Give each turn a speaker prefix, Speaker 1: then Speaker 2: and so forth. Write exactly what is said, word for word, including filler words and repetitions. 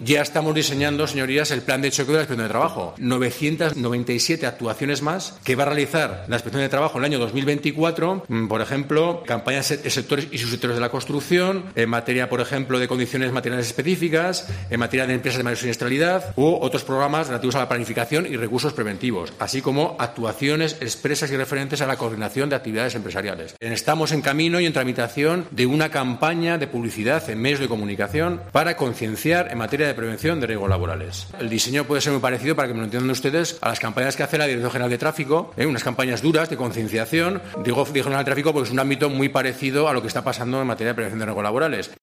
Speaker 1: Ya estamos diseñando, señorías, el plan de choque de la Inspección de Trabajo. novecientas noventa y siete actuaciones más que va a realizar la Inspección de Trabajo en el año dos mil veinticuatro. Por ejemplo, campañas en sectores y subsectores de la construcción, en materia, por ejemplo, de condiciones materiales específicas, en materia de empresas de mayor siniestralidad u otros programas relativos a la planificación y recursos preventivos, así como actuaciones expresas y referentes a la coordinación de actividades empresariales. Estamos en camino y en tramitación de una campaña de publicidad en medios de comunicación para concienciar en materia de prevención de riesgos laborales. El diseño puede ser muy parecido, para que me lo entiendan ustedes, a las campañas que hace la Dirección General de Tráfico, ¿eh? unas campañas duras de concienciación. Digo Dirección General de Tráfico porque es un ámbito muy parecido a lo que está pasando en materia de prevención de riesgos laborales.